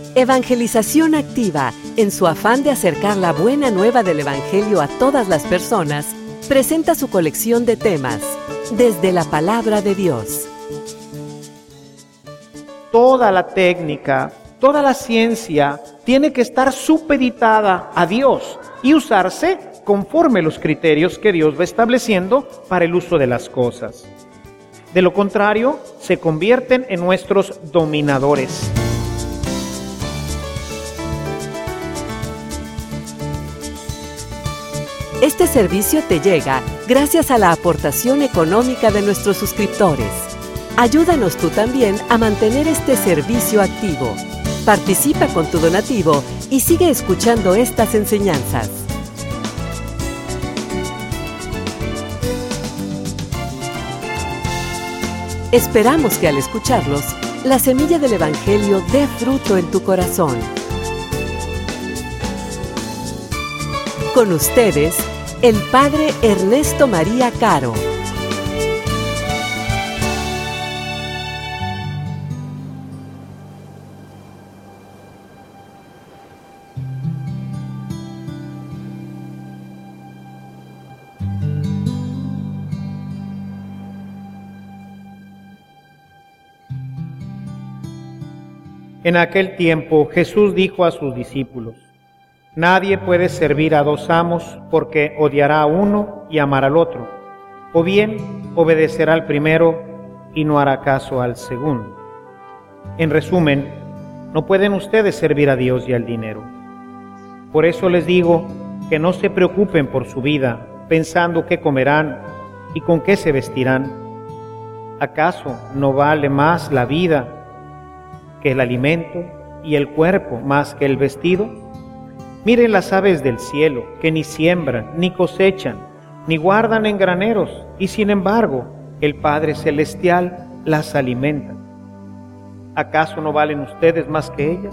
Evangelización Activa, en su afán de acercar la buena nueva del Evangelio a todas las personas, presenta su colección de temas, desde la Palabra de Dios. Toda la técnica, toda la ciencia tiene que estar supeditada a Dios y usarse conforme los criterios que Dios va estableciendo para el uso de las cosas. De lo contrario, se convierten en nuestros dominadores. Este servicio te llega gracias a la aportación económica de nuestros suscriptores. Ayúdanos tú también a mantener este servicio activo. Participa con tu donativo y sigue escuchando estas enseñanzas. Esperamos que al escucharlos, la semilla del Evangelio dé fruto en tu corazón. Con ustedes, el Padre Ernesto María Caro. En aquel tiempo Jesús dijo a sus discípulos: Nadie puede servir a dos amos, porque odiará a uno y amará al otro, o bien obedecerá al primero y no hará caso al segundo. En resumen, no pueden ustedes servir a Dios y al dinero. Por eso les digo que no se preocupen por su vida, pensando qué comerán y con qué se vestirán. ¿Acaso no vale más la vida que el alimento y el cuerpo más que el vestido? Miren las aves del cielo, que ni siembran, ni cosechan, ni guardan en graneros, y sin embargo, el Padre Celestial las alimenta. ¿Acaso no valen ustedes más que ellas?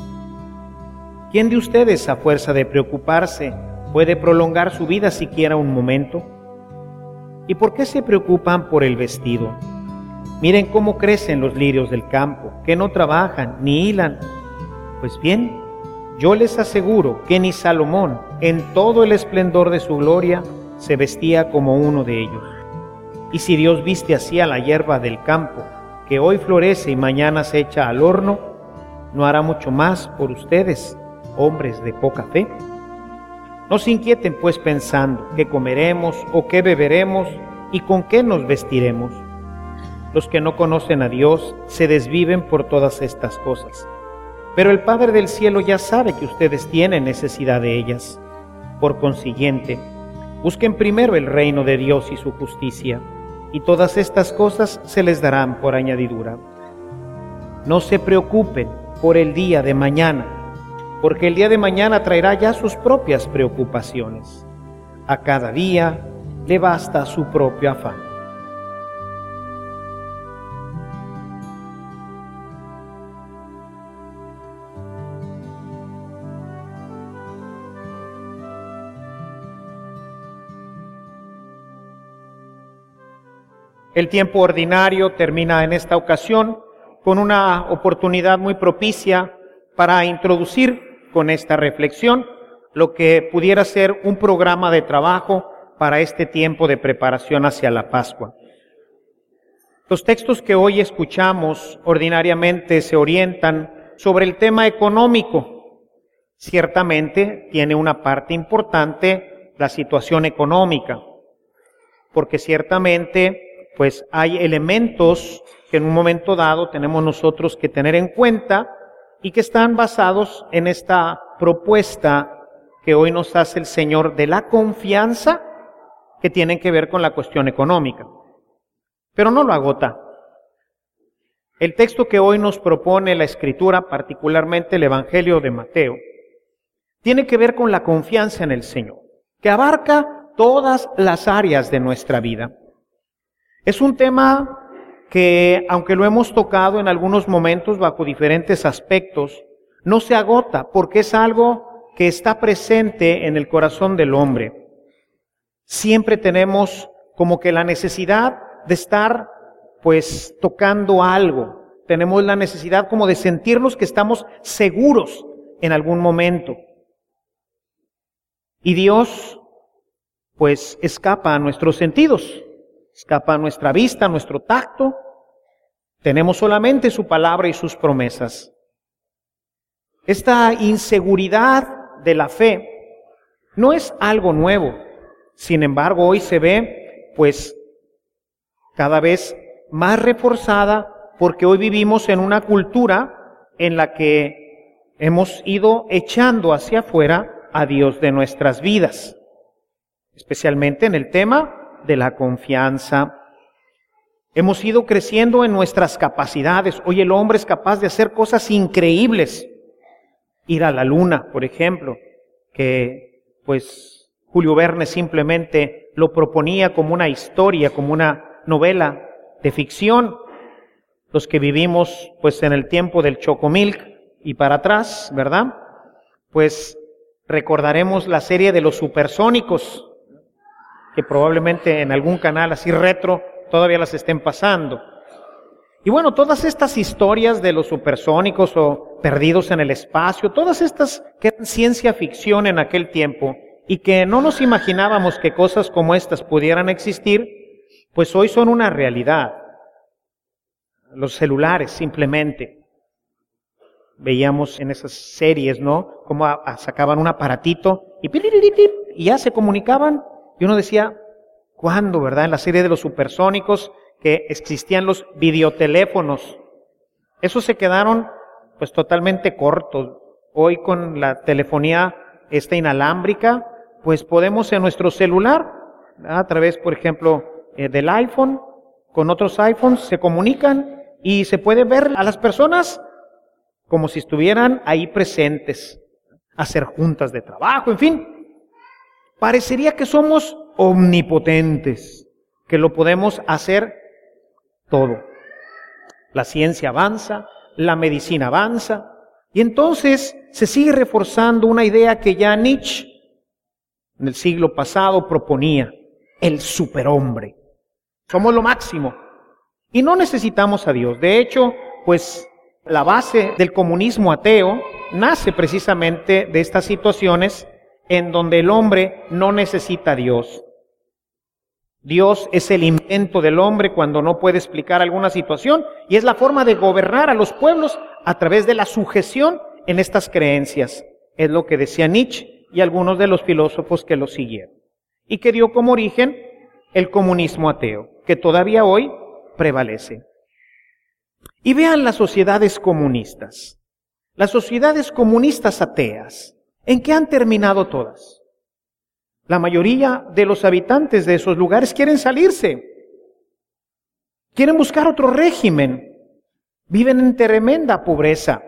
¿Quién de ustedes, a fuerza de preocuparse, puede prolongar su vida siquiera un momento? ¿Y por qué se preocupan por el vestido? Miren cómo crecen los lirios del campo, que no trabajan ni hilan. Pues bien, yo les aseguro que ni Salomón, en todo el esplendor de su gloria, se vestía como uno de ellos. Y si Dios viste así a la hierba del campo, que hoy florece y mañana se echa al horno, ¿no hará mucho más por ustedes, hombres de poca fe? No se inquieten pues pensando qué comeremos o qué beberemos y con qué nos vestiremos. Los que no conocen a Dios se desviven por todas estas cosas. Pero el Padre del cielo ya sabe que ustedes tienen necesidad de ellas. Por consiguiente, busquen primero el reino de Dios y su justicia, y todas estas cosas se les darán por añadidura. No se preocupen por el día de mañana, porque el día de mañana traerá ya sus propias preocupaciones. A cada día le basta su propio afán. El tiempo ordinario termina en esta ocasión con una oportunidad muy propicia para introducir con esta reflexión lo que pudiera ser un programa de trabajo para este tiempo de preparación hacia la Pascua. Los textos que hoy escuchamos ordinariamente se orientan sobre el tema económico. Ciertamente tiene una parte importante la situación económica, porque ciertamente pues hay elementos que en un momento dado tenemos nosotros que tener en cuenta y que están basados en esta propuesta que hoy nos hace el Señor de la confianza, que tienen que ver con la cuestión económica. Pero no lo agota. El texto que hoy nos propone la Escritura, particularmente el Evangelio de Mateo, tiene que ver con la confianza en el Señor, que abarca todas las áreas de nuestra vida. Es un tema que, aunque lo hemos tocado en algunos momentos bajo diferentes aspectos, no se agota porque es algo que está presente en el corazón del hombre. Siempre tenemos como que la necesidad de estar, pues, tocando algo, tenemos la necesidad como de sentirnos que estamos seguros en algún momento. Y Dios, pues, escapa a nuestros sentidos, escapa a nuestra vista, a nuestro tacto. Tenemos solamente su palabra y sus promesas. Esta inseguridad de la fe no es algo nuevo. Sin embargo, hoy se ve, pues, cada vez más reforzada, porque hoy vivimos en una cultura en la que hemos ido echando hacia afuera a Dios de nuestras vidas, especialmente en el tema de la confianza. Hemos ido creciendo en nuestras capacidades. Hoy el hombre es capaz de hacer cosas increíbles. Ir a la luna, por ejemplo, que pues Julio Verne simplemente lo proponía como una historia, como una novela de ficción. Los que vivimos pues en el tiempo del Chocomilk y para atrás, ¿verdad? Pues recordaremos la serie de los Supersónicos, que probablemente en algún canal así retro todavía las estén pasando. Y bueno, todas estas historias de los supersónicos o perdidos en el espacio, todas estas que eran ciencia ficción en aquel tiempo y que no nos imaginábamos que cosas como estas pudieran existir, pues hoy son una realidad. Los celulares simplemente. Veíamos en esas series, ¿no? Cómo sacaban un aparatito y ya se comunicaban. Y uno decía, ¿cuándo, verdad? En la serie de los supersónicos que existían los videoteléfonos. Esos se quedaron pues totalmente cortos. Hoy con la telefonía inalámbrica, pues podemos en nuestro celular, a través, por ejemplo, del iPhone, con otros iPhones, se comunican y se puede ver a las personas como si estuvieran ahí presentes, hacer juntas de trabajo, en fin. Parecería que somos omnipotentes, que lo podemos hacer todo. La ciencia avanza, la medicina avanza, y entonces se sigue reforzando una idea que ya Nietzsche en el siglo pasado proponía, el superhombre. Somos lo máximo y no necesitamos a Dios. De hecho, pues la base del comunismo ateo nace precisamente de estas situaciones en donde el hombre no necesita a Dios. Dios es el invento del hombre cuando no puede explicar alguna situación y es la forma de gobernar a los pueblos a través de la sujeción en estas creencias. Es lo que decía Nietzsche y algunos de los filósofos que lo siguieron. Y que dio como origen el comunismo ateo, que todavía hoy prevalece. Y vean las sociedades comunistas. Las sociedades comunistas ateas, ¿en qué han terminado todas? La mayoría de los habitantes de esos lugares quieren salirse. Quieren buscar otro régimen. Viven en tremenda pobreza.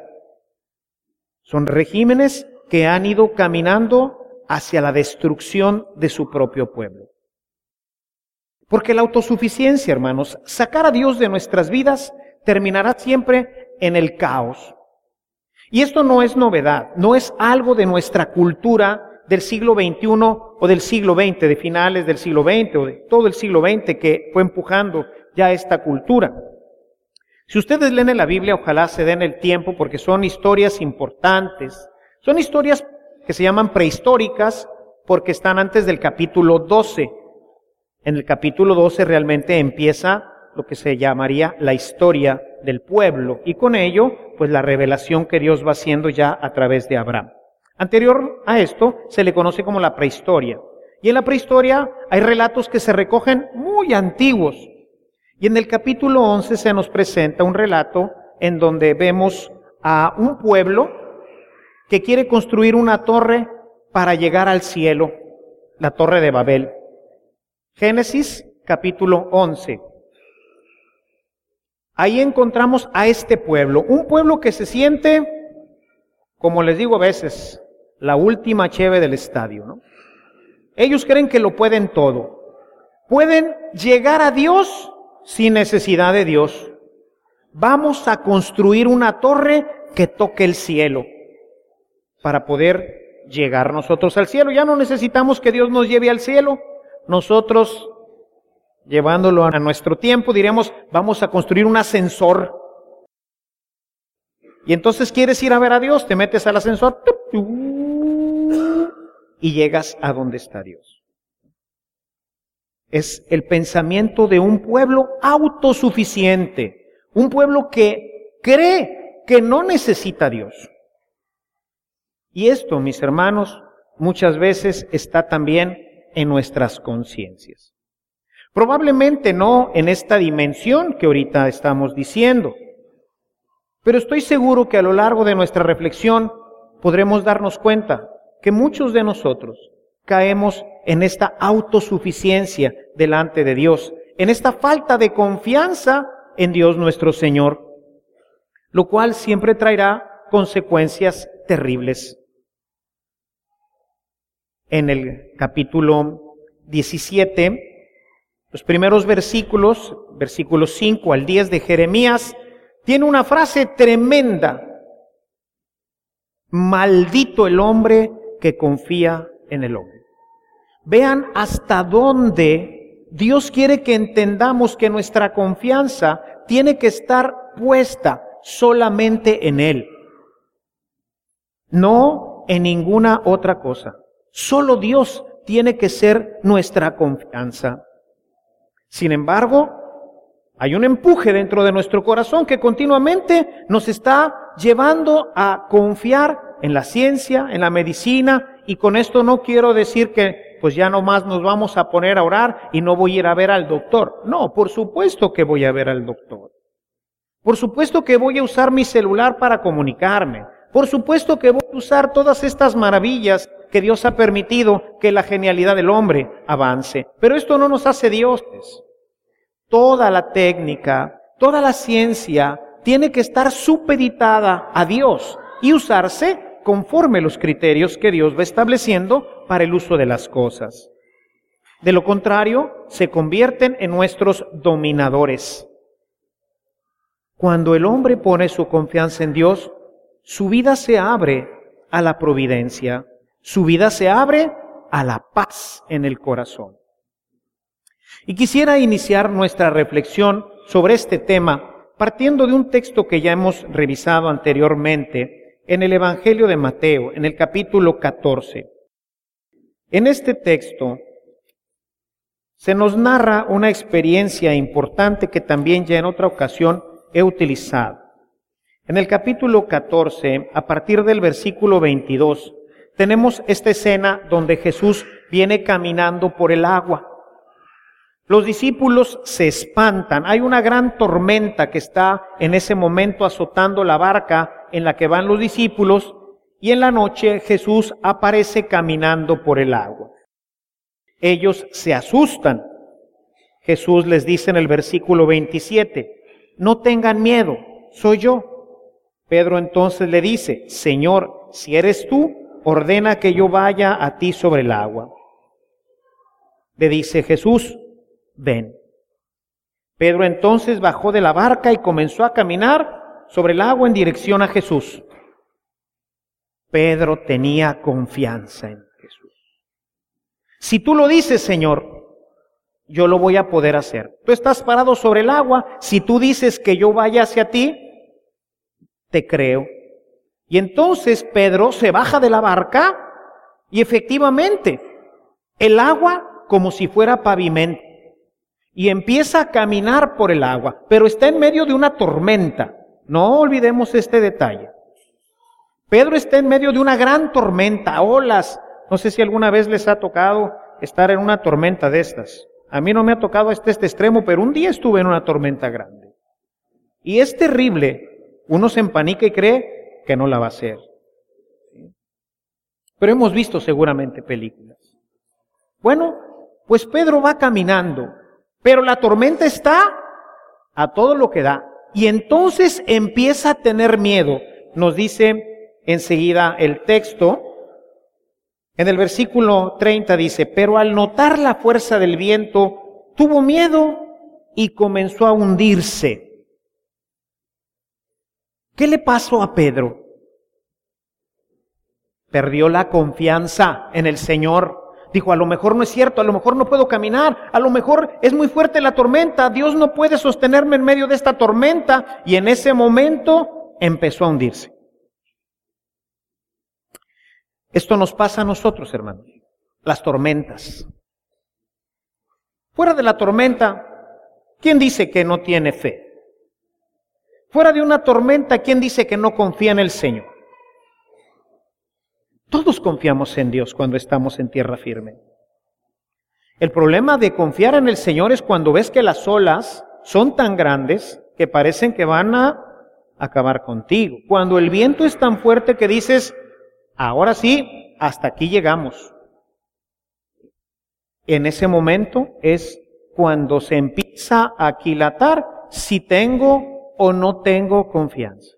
Son regímenes que han ido caminando hacia la destrucción de su propio pueblo. Porque la autosuficiencia, hermanos, sacar a Dios de nuestras vidas, terminará siempre en el caos. Y esto no es novedad, no es algo de nuestra cultura del siglo XXI o del siglo XX, de finales del siglo XX o de todo el siglo XX que fue empujando ya esta cultura. Si ustedes leen en la Biblia, ojalá se den el tiempo porque son historias importantes. Son historias que se llaman prehistóricas porque están antes del capítulo 12. En el capítulo 12 realmente empieza lo que se llamaría la historia del pueblo y con ello, pues la revelación que Dios va haciendo ya a través de Abraham. Anterior a esto se le conoce como la prehistoria. Y en la prehistoria hay relatos que se recogen muy antiguos. Y en el capítulo 11 se nos presenta un relato en donde vemos a un pueblo que quiere construir una torre para llegar al cielo, la torre de Babel. Génesis capítulo 11. Ahí encontramos a este pueblo, un pueblo que se siente, como les digo a veces, la última cheve del estadio, ¿no? Ellos creen que lo pueden todo. Pueden llegar a Dios sin necesidad de Dios. Vamos a construir una torre que toque el cielo para poder llegar nosotros al cielo. Ya no necesitamos que Dios nos lleve al cielo. Nosotros, llevándolo a nuestro tiempo, diremos, vamos a construir un ascensor Y entonces quieres ir a ver a Dios, te metes al ascensor y llegas a donde está Dios. Es el pensamiento de un pueblo autosuficiente, un pueblo que cree que no necesita a Dios. Y esto, mis hermanos, muchas veces está también en nuestras conciencias. Probablemente no en esta dimensión que ahorita estamos diciendo, pero estoy seguro que a lo largo de nuestra reflexión podremos darnos cuenta que muchos de nosotros caemos en esta autosuficiencia delante de Dios, en esta falta de confianza en Dios nuestro Señor, lo cual siempre traerá consecuencias terribles. En el capítulo 17, los primeros versículos 5 al 10 de Jeremías, tiene una frase tremenda: maldito el hombre que confía en el hombre. Vean hasta dónde Dios quiere que entendamos que nuestra confianza tiene que estar puesta solamente en Él, no en ninguna otra cosa. Solo Dios tiene que ser nuestra confianza. Sin embargo, hay un empuje dentro de nuestro corazón que continuamente nos está llevando a confiar en la ciencia, en la medicina, y con esto no quiero decir que pues ya nomás nos vamos a poner a orar y no voy a ir a ver al doctor. No, por supuesto que voy a ver al doctor. Por supuesto que voy a usar mi celular para comunicarme. Por supuesto que voy a usar todas estas maravillas que Dios ha permitido que la genialidad del hombre avance. Pero esto no nos hace dioses. Toda la técnica, toda la ciencia tiene que estar supeditada a Dios y usarse conforme los criterios que Dios va estableciendo para el uso de las cosas. De lo contrario, se convierten en nuestros dominadores. Cuando el hombre pone su confianza en Dios, su vida se abre a la providencia, su vida se abre a la paz en el corazón. Y quisiera iniciar nuestra reflexión sobre este tema partiendo de un texto que ya hemos revisado anteriormente en el Evangelio de Mateo, en el capítulo 14. En este texto se nos narra una experiencia importante que también ya en otra ocasión he utilizado. En el capítulo 14, a partir del versículo 22, tenemos esta escena donde Jesús viene caminando por el agua. Los discípulos se espantan. Hay una gran tormenta que está en ese momento azotando la barca en la que van los discípulos, y en la noche Jesús aparece caminando por el agua. Ellos se asustan. Jesús les dice en el versículo 27, no tengan miedo, soy yo. Pedro entonces le dice, Señor, si eres tú, ordena que yo vaya a ti sobre el agua. Le dice Jesús, ven. Pedro entonces bajó de la barca y comenzó a caminar sobre el agua en dirección a Jesús. Pedro tenía confianza en Jesús. Si tú lo dices, Señor, yo lo voy a poder hacer. Tú estás parado sobre el agua, si tú dices que yo vaya hacia ti, te creo. Y entonces Pedro se baja de la barca y efectivamente el agua como si fuera pavimento y empieza a caminar por el agua, pero está en medio de una tormenta. No olvidemos este detalle. Pedro está en medio de una gran tormenta, olas. No sé si alguna vez les ha tocado estar en una tormenta de estas. A mí no me ha tocado hasta este extremo, pero un día estuve en una tormenta grande. Y es terrible. Uno se empanica y cree que no la va a hacer. Pero hemos visto seguramente películas. Bueno, pues Pedro va caminando, pero la tormenta está a todo lo que da. Y entonces empieza a tener miedo. Nos dice enseguida el texto, en el versículo 30 dice, pero al notar la fuerza del viento, tuvo miedo y comenzó a hundirse. ¿Qué le pasó a Pedro? Perdió la confianza en el Señor. Dijo, a lo mejor no es cierto, a lo mejor no puedo caminar, a lo mejor es muy fuerte la tormenta, Dios no puede sostenerme en medio de esta tormenta. Y en ese momento empezó a hundirse. Esto nos pasa a nosotros, hermanos, las tormentas. Fuera de la tormenta, ¿quién dice que no tiene fe? Fuera de una tormenta, ¿quién dice que no confía en el Señor? Todos confiamos en Dios cuando estamos en tierra firme. El problema de confiar en el Señor es cuando ves que las olas son tan grandes que parecen que van a acabar contigo. Cuando el viento es tan fuerte que dices, ahora sí, hasta aquí llegamos. En ese momento es cuando se empieza a aquilatar si tengo o no tengo confianza.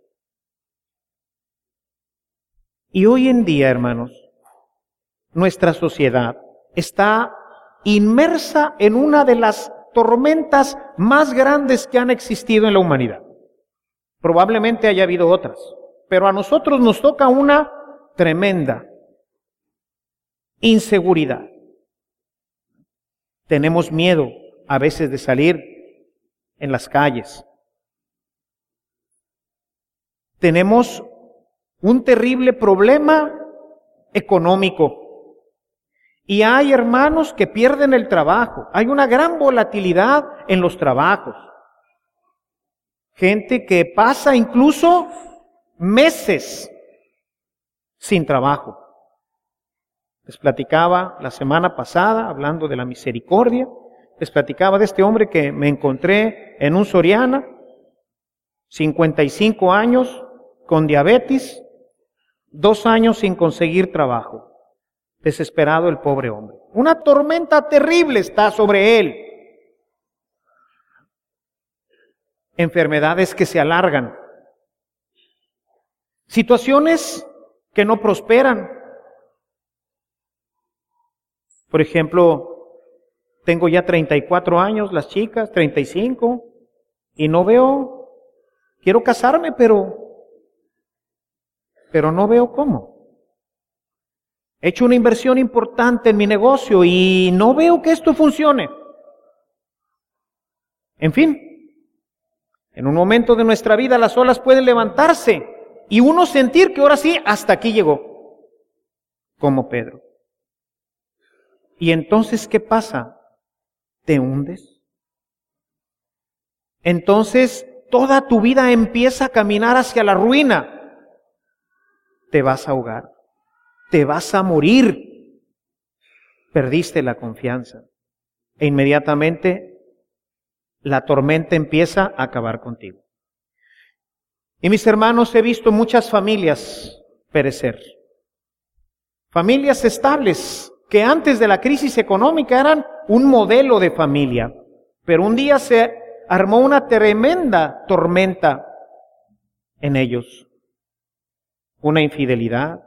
Y hoy en día, hermanos, nuestra sociedad está inmersa en una de las tormentas más grandes que han existido en la humanidad. Probablemente haya habido otras, pero a nosotros nos toca una tremenda inseguridad. Tenemos miedo a veces de salir en las calles. Tenemos un terrible problema económico. Y hay hermanos que pierden el trabajo. Hay una gran volatilidad en los trabajos. Gente que pasa incluso meses sin trabajo. Les platicaba la semana pasada, hablando de la misericordia, les platicaba de este hombre que me encontré en un Soriana, 55 años, con diabetes, 2 años sin conseguir trabajo. Desesperado el pobre hombre. Una tormenta terrible está sobre él. Enfermedades que se alargan. Situaciones que no prosperan. Por ejemplo, tengo ya 34 años, las chicas, 35, y no veo, quiero casarme, pero no veo cómo. He hecho una inversión importante en mi negocio y no veo que esto funcione. En fin, en un momento de nuestra vida las olas pueden levantarse y uno sentir que ahora sí, hasta aquí llegó, como Pedro. Y entonces, ¿qué pasa? ¿Te hundes? Entonces, toda tu vida empieza a caminar hacia la ruina. Te vas a ahogar. Te vas a morir. Perdiste la confianza. E inmediatamente la tormenta empieza a acabar contigo. Y mis hermanos, he visto muchas familias perecer. Familias estables que antes de la crisis económica eran un modelo de familia. Pero un día se armó una tremenda tormenta en ellos. Una infidelidad,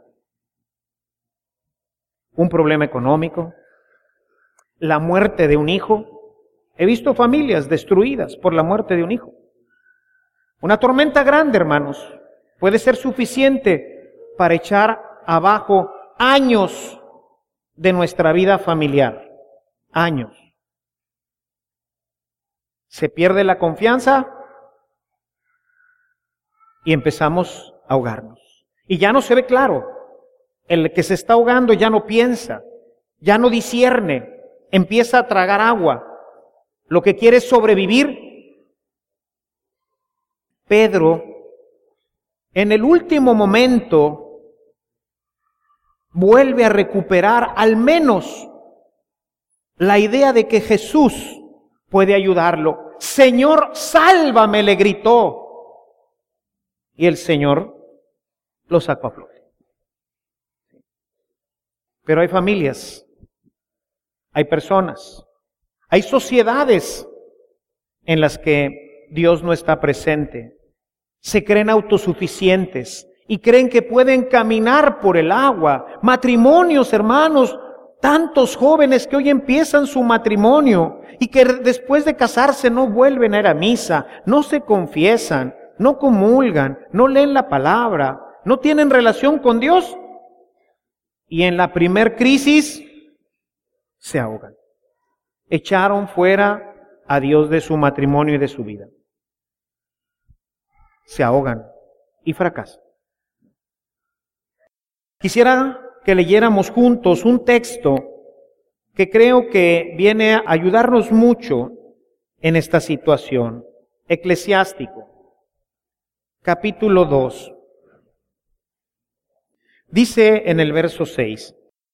un problema económico, la muerte de un hijo. He visto familias destruidas por la muerte de un hijo. Una tormenta grande, hermanos, puede ser suficiente para echar abajo años de nuestra vida familiar. Años. Se pierde la confianza y empezamos a ahogarnos. Y ya no se ve claro. El que se está ahogando ya no piensa, ya no discierne, empieza a tragar agua. Lo que quiere es sobrevivir. Pedro, en el último momento, vuelve a recuperar al menos la idea de que Jesús puede ayudarlo. Señor, sálvame, le gritó. Y el Señor lo sacó a flote. Pero hay familias, hay personas, hay sociedades en las que Dios no está presente. Se creen autosuficientes y creen que pueden caminar por el agua. Matrimonios, hermanos, tantos jóvenes que hoy empiezan su matrimonio y que después de casarse no vuelven a ir a misa, no se confiesan, no comulgan, no leen la palabra, no tienen relación con Dios. Y en la primer crisis se ahogan. Echaron fuera a Dios de su matrimonio y de su vida. Se ahogan y fracasa. Quisiera que leyéramos juntos un texto que creo que viene a ayudarnos mucho en esta situación. Eclesiástico, capítulo 2. Dice en el verso 6,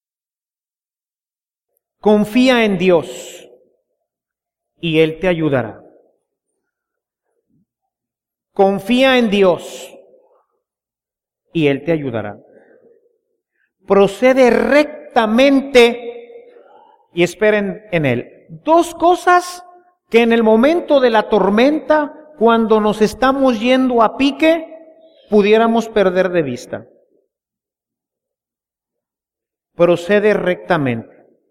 confía en Dios y Él te ayudará. Confía en Dios y Él te ayudará. Procede rectamente y esperen en Él. Dos cosas que en el momento de la tormenta, cuando nos estamos yendo a pique, pudiéramos perder de vista. Procede rectamente.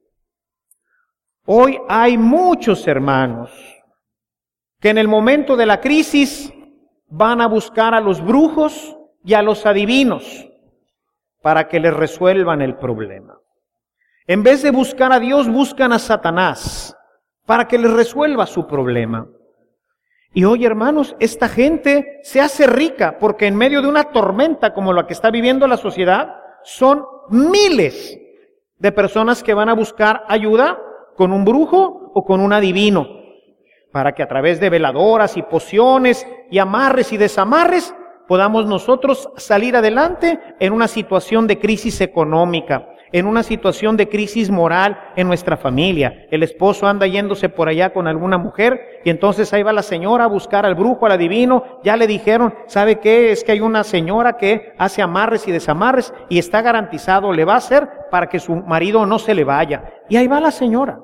Hoy hay muchos hermanos que en el momento de la crisis van a buscar a los brujos y a los adivinos para que les resuelvan el problema. En vez de buscar a Dios, buscan a Satanás para que les resuelva su problema. Y hoy, hermanos, esta gente se hace rica porque en medio de una tormenta como la que está viviendo la sociedad, son miles de personas que van a buscar ayuda con un brujo o con un adivino, para que a través de veladoras y pociones y amarres y desamarres podamos nosotros salir adelante en una situación de crisis económica, en una situación de crisis moral en nuestra familia. El esposo anda yéndose por allá con alguna mujer y entonces ahí va la señora a buscar al brujo, al adivino. Ya le dijeron, ¿sabe qué? Es que hay una señora que hace amarres y desamarres y está garantizado, le va a hacer para que su marido no se le vaya. Y ahí va la señora.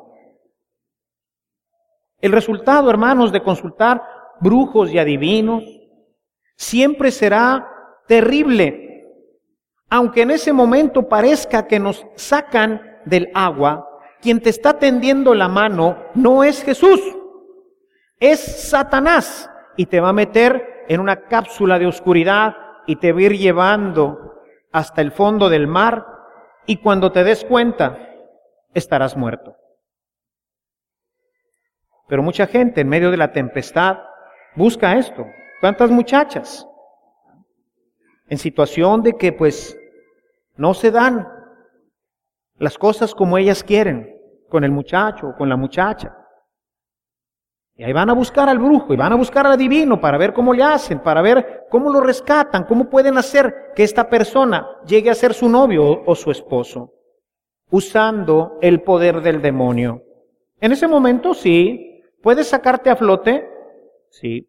El resultado, hermanos, de consultar brujos y adivinos siempre será terrible. Aunque en ese momento parezca que nos sacan del agua, quien te está tendiendo la mano no es Jesús, es Satanás. Y te va a meter en una cápsula de oscuridad y te va a ir llevando hasta el fondo del mar. Y cuando te des cuenta, estarás muerto. Pero mucha gente en medio de la tempestad busca esto. ¿Cuántas muchachas? En situación de que pues no se dan las cosas como ellas quieren, con el muchacho o con la muchacha. Y ahí van a buscar al brujo y van a buscar al adivino para ver cómo le hacen, para ver cómo lo rescatan, cómo pueden hacer que esta persona llegue a ser su novio o su esposo, usando el poder del demonio. En ese momento sí, ¿puedes sacarte a flote? Sí.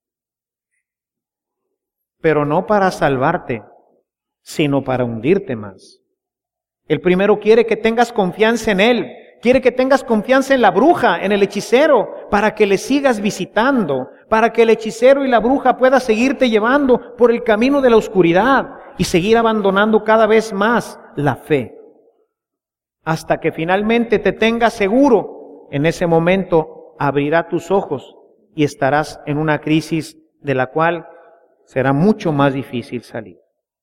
Pero no para salvarte, sino para hundirte más. El primero quiere que tengas confianza en él, quiere que tengas confianza en la bruja, en el hechicero, para que le sigas visitando, para que el hechicero y la bruja puedan seguirte llevando por el camino de la oscuridad y seguir abandonando cada vez más la fe. Hasta que finalmente te tengas seguro, en ese momento abrirá tus ojos y estarás en una crisis de la cual será mucho más difícil salir.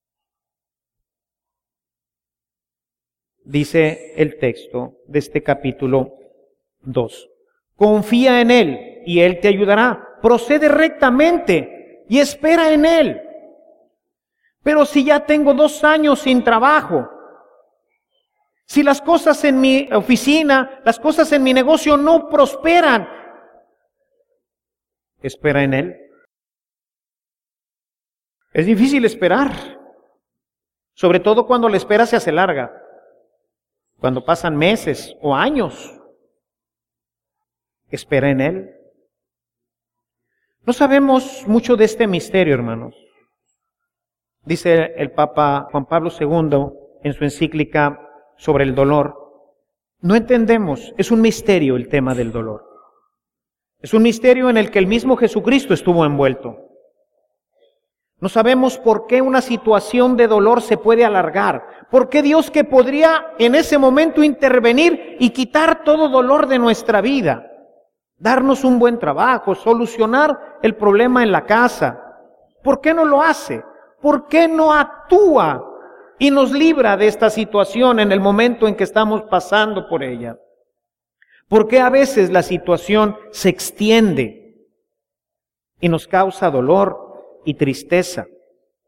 Dice el texto de este capítulo 2. Confía en Él y Él te ayudará. Procede rectamente y espera en Él. Pero si ya tengo 2 años sin trabajo, si las cosas en mi oficina, las cosas en mi negocio no prosperan, espera en Él. Es difícil esperar, sobre todo cuando la espera se hace larga, cuando pasan meses o años. Espera en Él. No sabemos mucho de este misterio, hermanos. Dice el Papa Juan Pablo II en su encíclica sobre el dolor. No entendemos, es un misterio el tema del dolor. Es un misterio en el que el mismo Jesucristo estuvo envuelto. No sabemos por qué una situación de dolor se puede alargar. ¿Por qué Dios, que podría en ese momento intervenir y quitar todo dolor de nuestra vida? Darnos un buen trabajo, solucionar el problema en la casa. ¿Por qué no lo hace? ¿Por qué no actúa y nos libra de esta situación en el momento en que estamos pasando por ella? ¿Por qué a veces la situación se extiende y nos causa dolor y tristeza?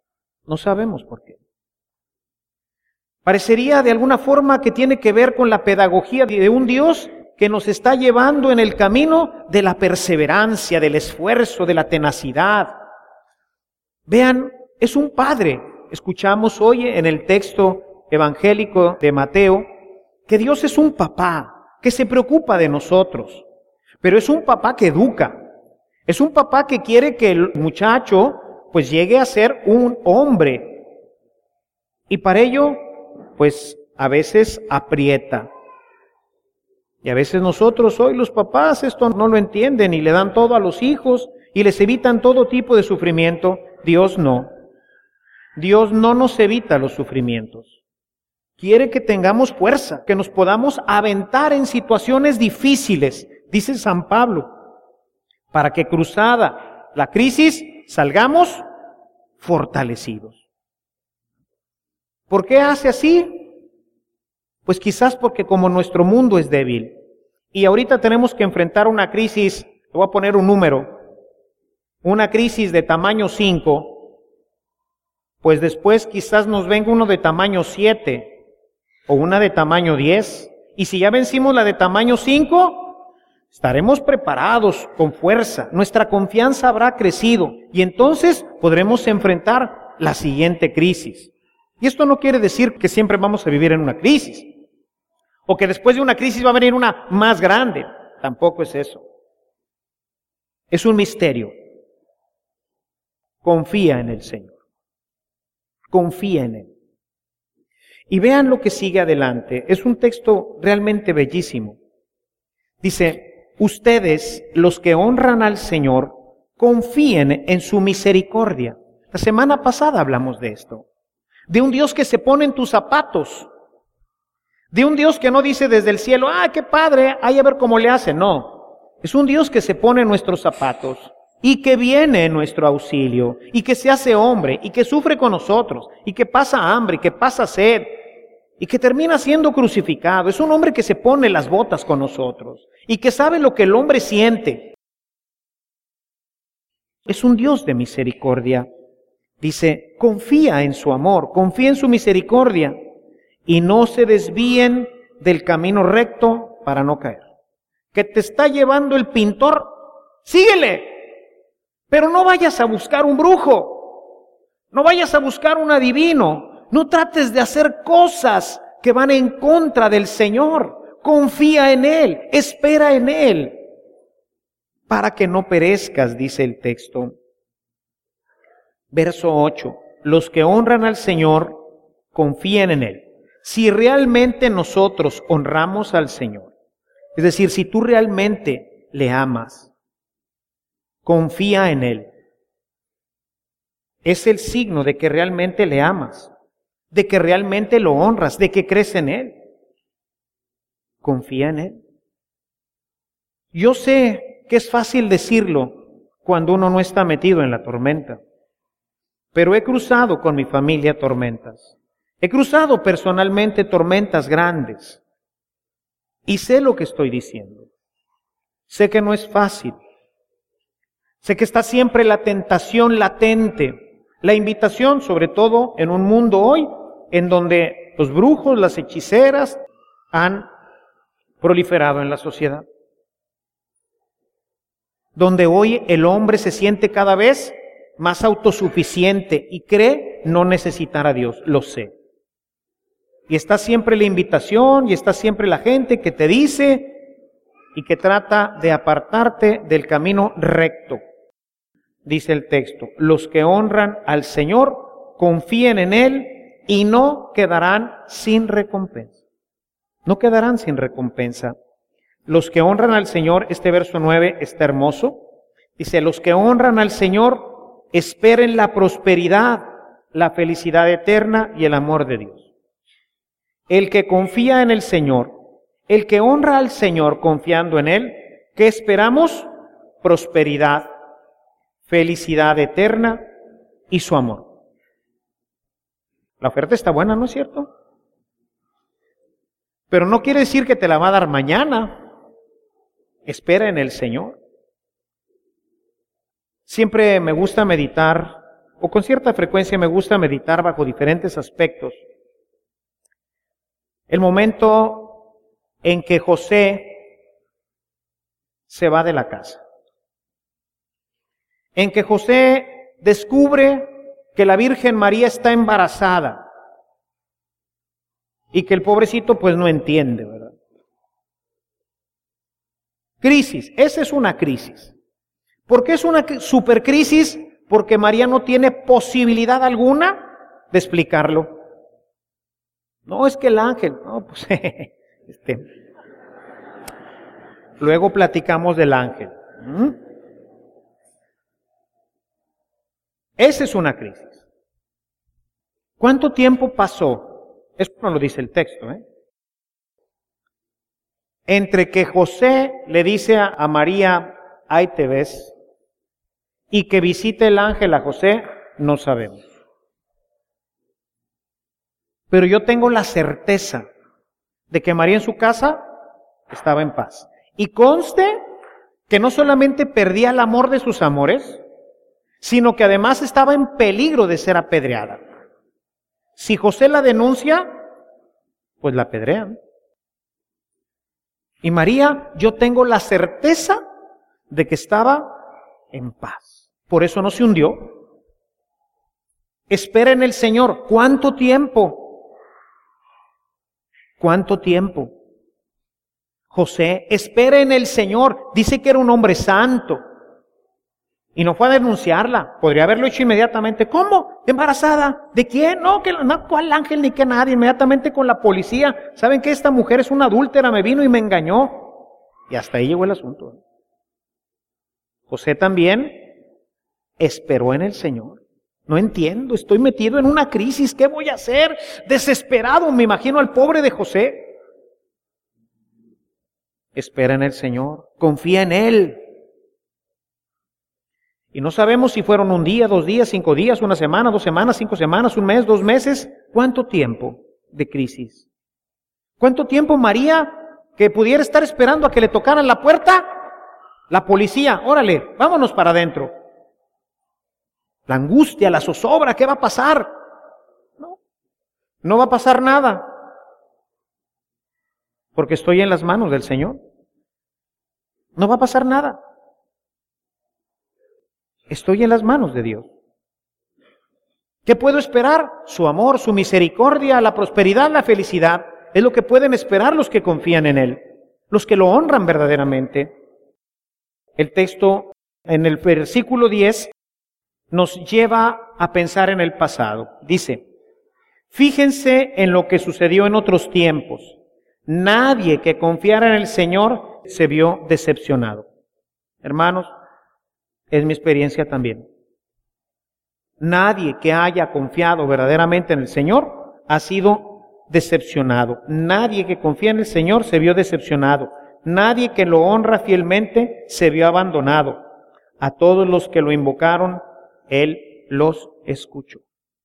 No sabemos por qué. Parecería de alguna forma que tiene que ver con la pedagogía de un Dios que nos está llevando en el camino de la perseverancia, del esfuerzo, de la tenacidad. Vean, es un padre. Escuchamos hoy en el texto evangélico de Mateo que Dios es un papá que se preocupa de nosotros, pero es un papá que educa. Es un papá que quiere que el muchacho pues llegue a ser un hombre. Y para ello, pues a veces aprieta. Y a veces nosotros hoy los papás esto no lo entienden y le dan todo a los hijos y les evitan todo tipo de sufrimiento. Dios no. Dios no nos evita los sufrimientos. Quiere que tengamos fuerza, que nos podamos aventar en situaciones difíciles, dice San Pablo, para que cruzada la crisis salgamos fortalecidos. ¿Por qué hace así? Pues quizás porque como nuestro mundo es débil y ahorita tenemos que enfrentar una crisis, le voy a poner un número, una crisis de tamaño 5, pues después quizás nos venga uno de tamaño 7 o una de tamaño 10. Y si ya vencimos la de tamaño 5, estaremos preparados con fuerza, nuestra confianza habrá crecido y entonces podremos enfrentar la siguiente crisis. Y esto no quiere decir que siempre vamos a vivir en una crisis o que después de una crisis va a venir una más grande. Tampoco es eso. Es un misterio. Confía en el Señor. Confía en Él. Y vean lo que sigue adelante. Es un texto realmente bellísimo. Dice, ustedes, los que honran al Señor, confíen en su misericordia. La semana pasada hablamos de esto. De un Dios que se pone en tus zapatos. De un Dios que no dice desde el cielo, qué padre, ahí a ver cómo le hace. No, es un Dios que se pone en nuestros zapatos y que viene en nuestro auxilio y que se hace hombre y que sufre con nosotros y que pasa hambre y que pasa sed y que termina siendo crucificado. Es un hombre que se pone las botas con nosotros y que sabe lo que el hombre siente. Es un Dios de misericordia. Dice, confía en su amor, confía en su misericordia y no se desvíen del camino recto para no caer. Que te está llevando el pintor, síguele, pero no vayas a buscar un brujo, no vayas a buscar un adivino, no trates de hacer cosas que van en contra del Señor. Confía en Él, espera en Él, para que no perezcas, dice el texto. Verso 8, los que honran al Señor, confíen en Él. Si realmente nosotros honramos al Señor, es decir, si tú realmente le amas, confía en Él. Es el signo de que realmente le amas, de que realmente lo honras, de que crees en Él. Confía en Él. Yo sé que es fácil decirlo cuando uno no está metido en la tormenta, pero he cruzado con mi familia tormentas. He cruzado personalmente tormentas grandes y sé lo que estoy diciendo. Sé que no es fácil. Sé que está siempre la tentación latente, la invitación, sobre todo en un mundo hoy en donde los brujos, las hechiceras han proliferado en la sociedad. Donde hoy el hombre se siente cada vez más autosuficiente y cree no necesitar a Dios, lo sé. Y está siempre la invitación y está siempre la gente que te dice y que trata de apartarte del camino recto. Dice el texto, los que honran al Señor confíen en Él y no quedarán sin recompensa. No quedarán sin recompensa. Los que honran al Señor, este verso 9 está hermoso. Dice, los que honran al Señor esperen la prosperidad, la felicidad eterna y el amor de Dios. El que confía en el Señor, el que honra al Señor confiando en Él, ¿qué esperamos? Prosperidad, felicidad eterna y su amor. La oferta está buena, ¿no es cierto? Pero no quiere decir que te la va a dar mañana. Espera en el Señor. Siempre me gusta meditar o con cierta frecuencia me gusta meditar bajo diferentes aspectos. El momento en que José se va de la casa. En que José descubre que la Virgen María está embarazada y que el pobrecito pues no entiende, ¿verdad? Crisis, esa es una crisis. ¿Por qué es una supercrisis? Porque María no tiene posibilidad alguna de explicarlo. No, es que el ángel, no, pues luego platicamos del ángel. Esa es una crisis. ¿Cuánto tiempo pasó? Esto no lo dice el texto, entre que José le dice a María, ahí te ves, y que visite el ángel a José, no sabemos. Pero yo tengo la certeza de que María en su casa estaba en paz. Y conste que no solamente perdía el amor de sus amores, sino que además estaba en peligro de ser apedreada. Si José la denuncia, pues la apedrean. Y María, yo tengo la certeza de que estaba en paz. Por eso no se hundió. Espera en el Señor. ¿Cuánto tiempo? ¿Cuánto tiempo? José, espera en el Señor. Dice que era un hombre santo. Y no fue a denunciarla. Podría haberlo hecho inmediatamente. ¿Cómo? ¿Embarazada? ¿De quién? No, ¿cuál ángel ni qué nadie? Inmediatamente con la policía. ¿Saben qué? Esta mujer es una adúltera, me vino y me engañó. Y hasta ahí llegó el asunto. José también esperó en el Señor. No entiendo, estoy metido en una crisis. ¿Qué voy a hacer? Desesperado, me imagino al pobre de José. Espera en el Señor. Confía en Él. Y no sabemos si fueron 1 día, 2 días, 5 días, 1 semana, 2 semanas, 5 semanas, 1 mes, 2 meses. ¿Cuánto tiempo de crisis? ¿Cuánto tiempo María que pudiera estar esperando a que le tocaran la puerta? La policía, órale, vámonos para adentro. La angustia, la zozobra, ¿qué va a pasar? No va a pasar nada. Porque estoy en las manos del Señor. No va a pasar nada. Estoy en las manos de Dios. ¿Qué puedo esperar? Su amor, su misericordia, la prosperidad, la felicidad. Es lo que pueden esperar los que confían en Él, los que lo honran verdaderamente. El texto en el versículo 10 nos lleva a pensar en el pasado. Dice, fíjense en lo que sucedió en otros tiempos. Nadie que confiara en el Señor se vio decepcionado. Hermanos, es mi experiencia también. Nadie que haya confiado verdaderamente en el Señor ha sido decepcionado. Nadie que confía en el Señor se vio decepcionado. Nadie que lo honra fielmente se vio abandonado. A todos los que lo invocaron, Él los escuchó.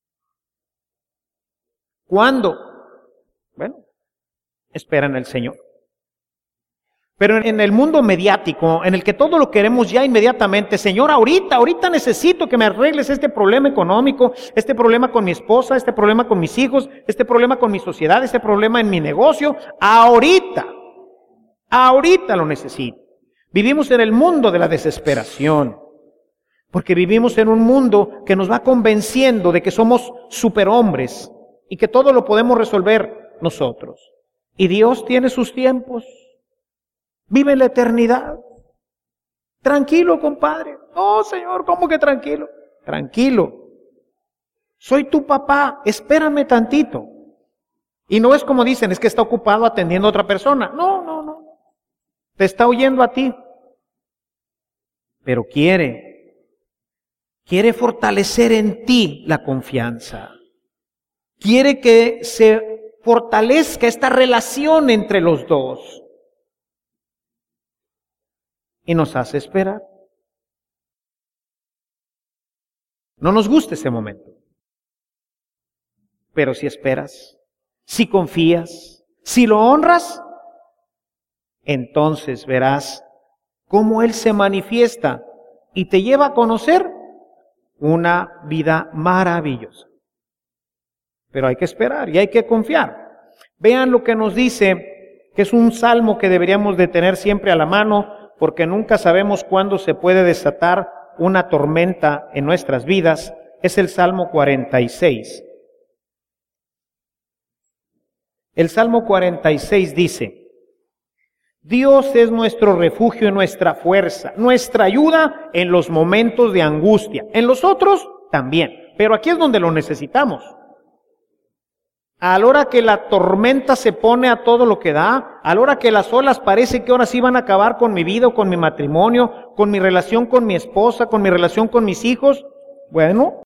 ¿Cuándo? Bueno, espera en el Señor. Pero en el mundo mediático, en el que todo lo queremos ya inmediatamente, Señor, ahorita necesito que me arregles este problema económico, este problema con mi esposa, este problema con mis hijos, este problema con mi sociedad, este problema en mi negocio, ahorita lo necesito. Vivimos en el mundo de la desesperación, porque vivimos en un mundo que nos va convenciendo de que somos superhombres y que todo lo podemos resolver nosotros. Y Dios tiene sus tiempos. Vive en la eternidad. Tranquilo, compadre. No, Señor, ¿cómo que tranquilo? Tranquilo. Soy tu papá, espérame tantito. Y no es como dicen, es que está ocupado atendiendo a otra persona. No. Te está oyendo a ti. Pero quiere fortalecer en ti la confianza. Quiere que se fortalezca esta relación entre los dos. Y nos hace esperar. No nos gusta ese momento. Pero si esperas, si confías, si lo honras, entonces verás cómo Él se manifiesta y te lleva a conocer una vida maravillosa. Pero hay que esperar y hay que confiar. Vean lo que nos dice, que es un salmo que deberíamos de tener siempre a la mano, porque nunca sabemos cuándo se puede desatar una tormenta en nuestras vidas. Es el Salmo 46. El Salmo 46 dice: Dios es nuestro refugio y nuestra fuerza, nuestra ayuda en los momentos de angustia. En los otros también, pero aquí es donde lo necesitamos. A la hora que la tormenta se pone a todo lo que da, a la hora que las olas parece que ahora sí van a acabar con mi vida, o con mi matrimonio, con mi relación con mi esposa, con mi relación con mis hijos, bueno,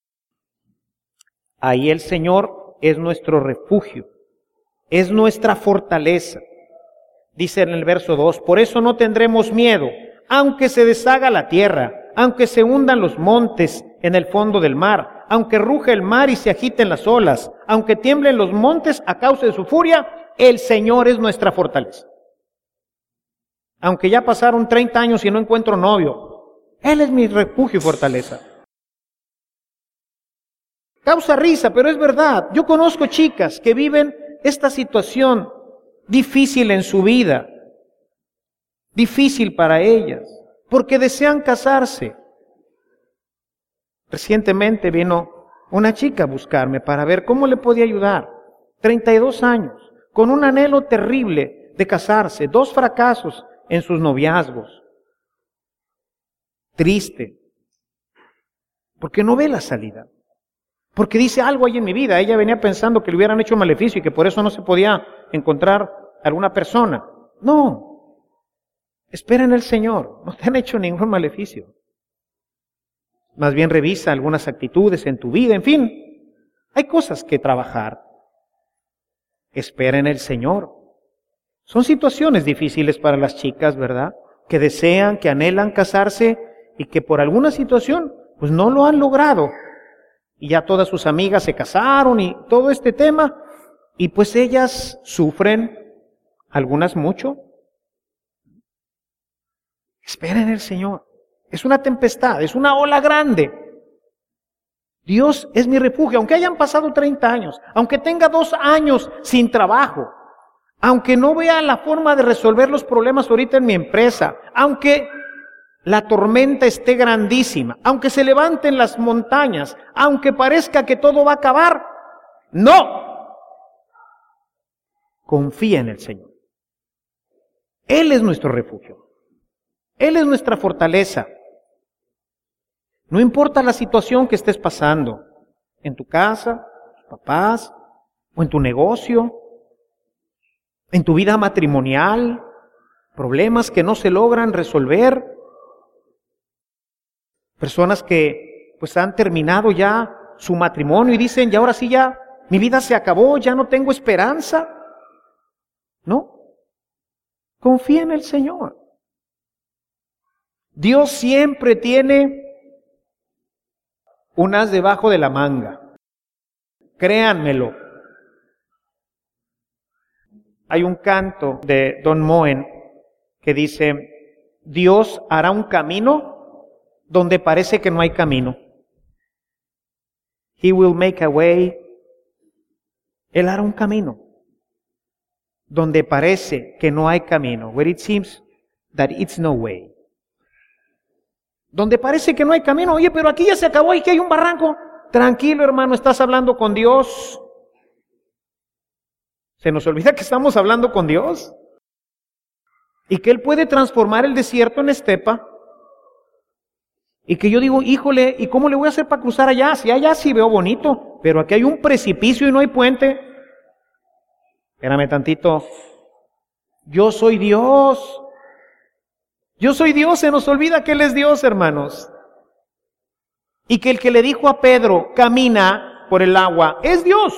ahí el Señor es nuestro refugio, es nuestra fortaleza. Dice en el verso 2, por eso no tendremos miedo, aunque se deshaga la tierra, aunque se hundan los montes en el fondo del mar, aunque ruja el mar y se agiten las olas, aunque tiemblen los montes a causa de su furia, el Señor es nuestra fortaleza. Aunque ya pasaron 30 años y no encuentro novio, Él es mi refugio y fortaleza. Causa risa, pero es verdad. Yo conozco chicas que viven esta situación difícil en su vida, difícil para ellas, porque desean casarse. Recientemente vino una chica a buscarme para ver cómo le podía ayudar. 32 años, con un anhelo terrible de casarse, 2 fracasos en sus noviazgos. Triste, porque no ve la salida. Porque dice, algo hay en mi vida. Ella venía pensando que le hubieran hecho un maleficio y que por eso no se podía encontrar alguna persona. No, espera en el Señor, no te han hecho ningún maleficio. Más bien revisa algunas actitudes en tu vida, en fin, hay cosas que trabajar. Espera en el Señor. Son situaciones difíciles para las chicas, ¿verdad? Que desean, que anhelan casarse y que por alguna situación, pues no lo han logrado. Y ya todas sus amigas se casaron y todo este tema, y pues ellas sufren, algunas mucho. Espera en el Señor. Es una tempestad, es una ola grande. Dios es mi refugio, aunque hayan pasado 30 años, aunque tenga 2 años sin trabajo, aunque no vea la forma de resolver los problemas ahorita en mi empresa, aunque la tormenta esté grandísima, aunque se levanten las montañas, aunque parezca que todo va a acabar, ¡no! Confía en el Señor. Él es nuestro refugio. Él es nuestra fortaleza. No importa la situación que estés pasando, en tu casa, tus papás, o en tu negocio, en tu vida matrimonial, problemas que no se logran resolver, personas que pues han terminado ya su matrimonio y dicen, ya ahora sí ya, mi vida se acabó, ya no tengo esperanza. No, confía en el Señor. Dios siempre tiene un as debajo de la manga. Créanmelo. Hay un canto de Don Moen que dice, Dios hará un camino donde parece que no hay camino. He will make a way. Él hará un camino donde parece que no hay camino. Where it seems that it's no way. Donde parece que no hay camino. Oye, pero aquí ya se acabó y que hay un barranco. Tranquilo, hermano, estás hablando con Dios. Se nos olvida que estamos hablando con Dios. Y que Él puede transformar el desierto en estepa. Y que yo digo, híjole, ¿y cómo le voy a hacer para cruzar allá? Si allá sí veo bonito, pero aquí hay un precipicio y no hay puente. Espérame tantito. Yo soy Dios. Yo soy Dios, se nos olvida que Él es Dios, hermanos. Y que el que le dijo a Pedro, camina por el agua, es Dios.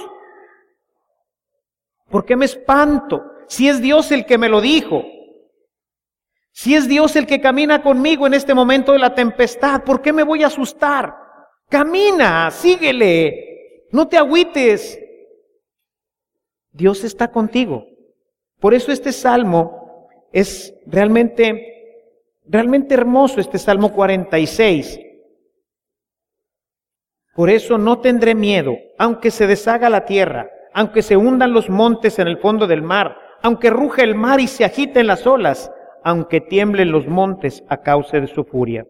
¿Por qué me espanto? Si es Dios el que me lo dijo. Si es Dios el que camina conmigo en este momento de la tempestad, ¿por qué me voy a asustar? Camina, síguele, no te agüites. Dios está contigo. Por eso este salmo es realmente hermoso, este Salmo 46. Por eso no tendré miedo, aunque se deshaga la tierra, aunque se hundan los montes en el fondo del mar, aunque ruja el mar y se agiten las olas, aunque tiemblen los montes a causa de su furia.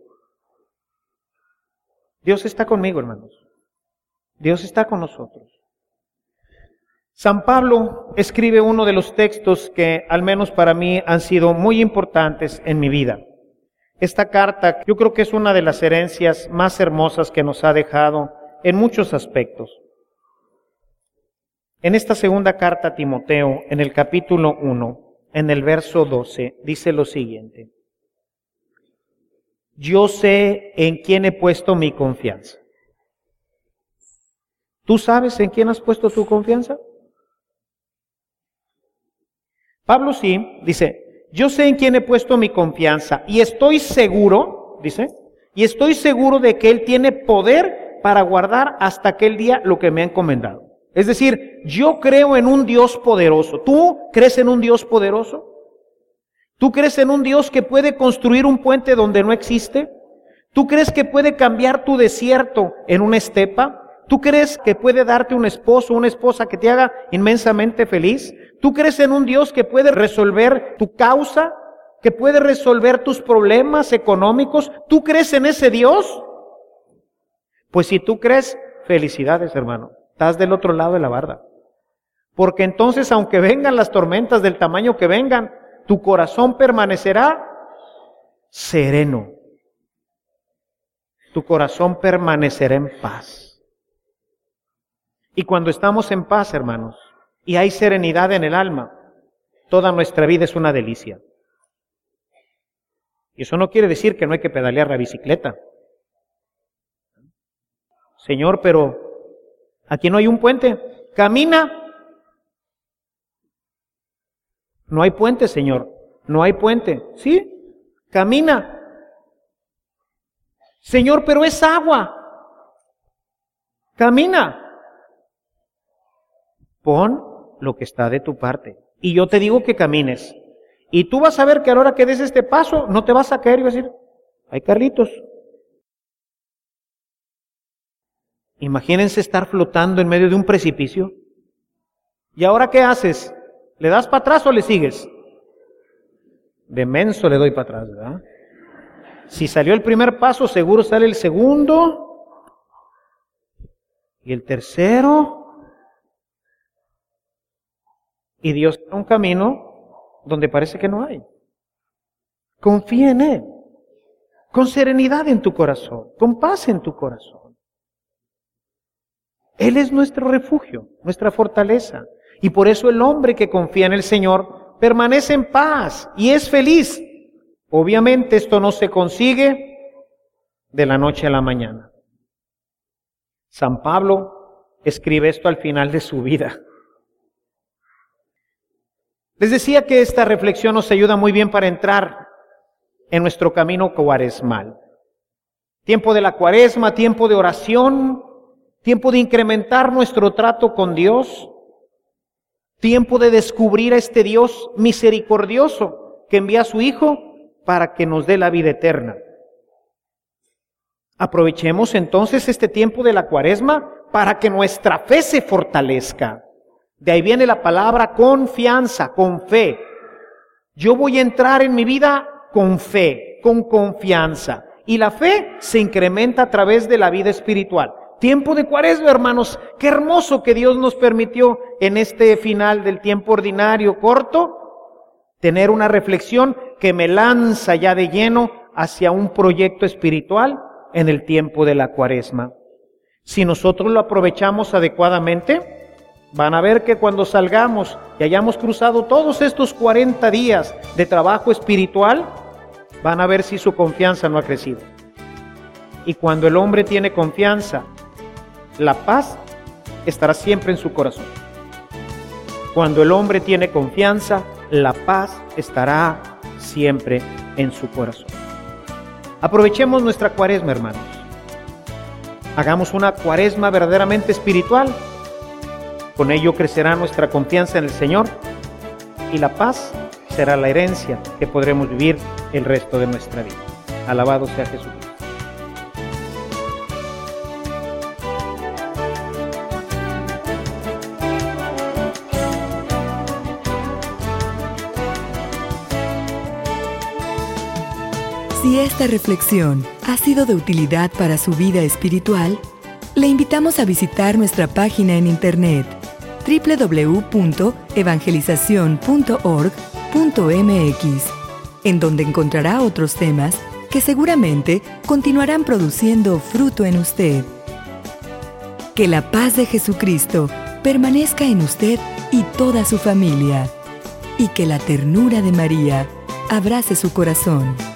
Dios está conmigo, hermanos. Dios está con nosotros. San Pablo escribe uno de los textos que, al menos para mí, han sido muy importantes en mi vida. Esta carta yo creo que es una de las herencias más hermosas que nos ha dejado en muchos aspectos. En esta segunda carta a Timoteo, en el capítulo 1, en el verso 12, dice lo siguiente: yo sé en quién he puesto mi confianza. ¿Tú sabes en quién has puesto tu confianza? Pablo sí, dice, yo sé en quién he puesto mi confianza y estoy seguro, dice, y estoy seguro de que Él tiene poder para guardar hasta aquel día lo que me ha encomendado. Es decir, yo creo en un Dios poderoso. ¿Tú crees en un Dios poderoso? ¿Tú crees en un Dios que puede construir un puente donde no existe? ¿Tú crees que puede cambiar tu desierto en una estepa? ¿Tú crees que puede darte un esposo o una esposa que te haga inmensamente feliz? ¿Tú crees en un Dios que puede resolver tu causa? ¿Que puede resolver tus problemas económicos? ¿Tú crees en ese Dios? Pues si tú crees, felicidades, hermano. Estás del otro lado de la barda. Porque entonces, aunque vengan las tormentas del tamaño que vengan, tu corazón permanecerá sereno. Tu corazón permanecerá en paz. Y cuando estamos en paz, hermanos, y hay serenidad en el alma, toda nuestra vida es una delicia. Y eso no quiere decir que no hay que pedalear la bicicleta. Señor, pero aquí no hay un puente. Camina. No hay puente, Señor. No hay puente. ¿Sí? Camina. Señor, pero es agua. Camina. Pon lo que está de tu parte. Y yo te digo que camines. Y tú vas a ver que a la hora que des este paso, no te vas a caer y vas a decir, ay Carlitos. Imagínense estar flotando en medio de un precipicio. ¿Y ahora qué haces? ¿Le das para atrás o le sigues? De menso le doy para atrás, ¿verdad? Si salió el primer paso, seguro sale el segundo. Y el tercero. Y Dios da un camino donde parece que no hay. Confía en Él. Con serenidad en tu corazón. Con paz en tu corazón. Él es nuestro refugio, nuestra fortaleza. Y por eso el hombre que confía en el Señor permanece en paz y es feliz. Obviamente esto no se consigue de la noche a la mañana. San Pablo escribe esto al final de su vida. Les decía que esta reflexión nos ayuda muy bien para entrar en nuestro camino cuaresmal. Tiempo de la cuaresma, tiempo de oración, tiempo de incrementar nuestro trato con Dios, tiempo de descubrir a este Dios misericordioso que envía a su Hijo para que nos dé la vida eterna. Aprovechemos entonces este tiempo de la cuaresma para que nuestra fe se fortalezca. De ahí viene la palabra confianza, con fe. Yo voy a entrar en mi vida con fe, con confianza. Y la fe se incrementa a través de la vida espiritual. Tiempo de cuaresma, hermanos. Qué hermoso que Dios nos permitió en este final del tiempo ordinario corto tener una reflexión que me lanza ya de lleno hacia un proyecto espiritual en el tiempo de la cuaresma. Si nosotros lo aprovechamos adecuadamente, van a ver que cuando salgamos y hayamos cruzado todos estos 40 días de trabajo espiritual, van a ver si su confianza no ha crecido. Y cuando el hombre tiene confianza, la paz estará siempre en su corazón. Cuando el hombre tiene confianza, la paz estará siempre en su corazón. Aprovechemos nuestra cuaresma, hermanos. Hagamos una cuaresma verdaderamente espiritual. Con ello crecerá nuestra confianza en el Señor y la paz será la herencia que podremos vivir el resto de nuestra vida. Alabado sea Jesucristo. Si esta reflexión ha sido de utilidad para su vida espiritual, le invitamos a visitar nuestra página en internet www.evangelizacion.org.mx, en donde encontrará otros temas que seguramente continuarán produciendo fruto en usted. Que la paz de Jesucristo permanezca en usted y toda su familia, y que la ternura de María abrace su corazón.